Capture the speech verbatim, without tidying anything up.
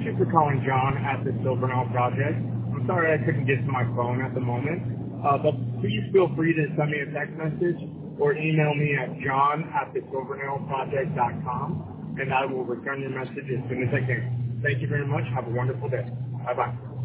you for calling John at the Silvernail Project. I'm sorry I couldn't get to my phone at the moment, uh, but please feel free to send me a text message or email me at john at the silvernail project dot com, and I will return your message as soon as I can. Thank you very much. Have a wonderful day. Bye-bye.